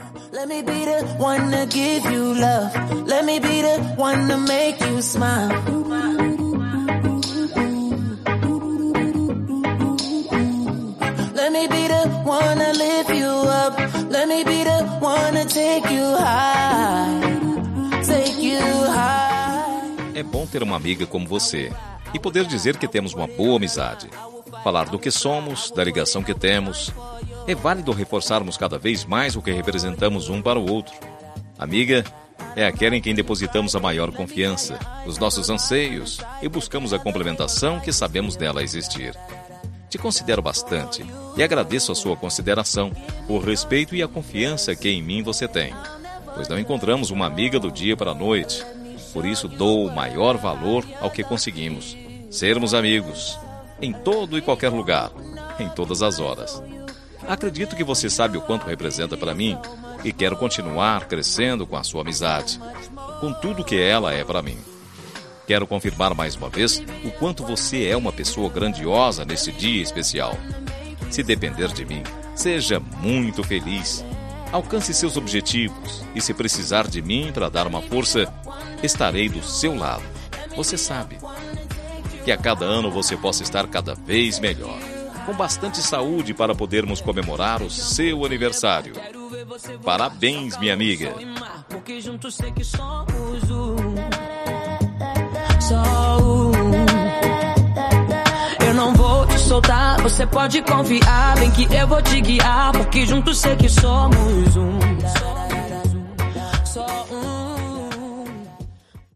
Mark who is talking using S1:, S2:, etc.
S1: Let me be the one to give you love. Let me be the one to make you smile. Let me be the one to lift you up. Let me be the one to take you high. Take you high.
S2: É bom ter uma amiga como você e poder dizer que temos uma boa amizade. Falar do que somos, da ligação que temos. É válido reforçarmos cada vez mais o que representamos um para o outro. Amiga é aquela em quem depositamos a maior confiança, os nossos anseios e buscamos a complementação que sabemos dela existir. Te considero bastante e agradeço a sua consideração, o respeito e a confiança que em mim você tem, pois não encontramos uma amiga do dia para a noite. Por isso dou o maior valor ao que conseguimos, sermos amigos, em todo e qualquer lugar, em todas as horas. Acredito que você sabe o quanto representa para mim e quero continuar crescendo com a sua amizade, com tudo que ela é para mim. Quero confirmar mais uma vez o quanto você é uma pessoa grandiosa nesse dia especial. Se depender de mim, seja muito feliz. Alcance seus objetivos e se precisar de mim para dar uma força, estarei do seu lado. Você sabe. Que a cada ano você possa estar cada vez melhor, com bastante saúde para podermos comemorar o seu aniversário. Parabéns, minha amiga.
S1: Porque juntos sei que somos só um. Eu não vou te soltar, você pode confiar, bem que eu vou te guiar, porque juntos sei que somos um. Só um.